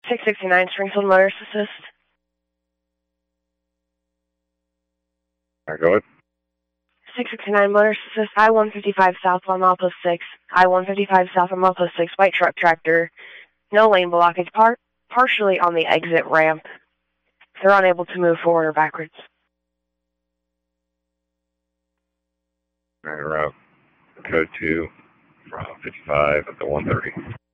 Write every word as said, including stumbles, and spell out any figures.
six sixty-nine, Springfield Motorist Assist. All right, go ahead. six sixty-nine, Motorist Assist, I one fifty-five south on Outpost six. I one fifty-five south on Outpost six, white truck tractor. No lane blockage, par partially on the exit ramp. They're unable to move forward or backwards. All right, route code two from fifty-five at the one thirty.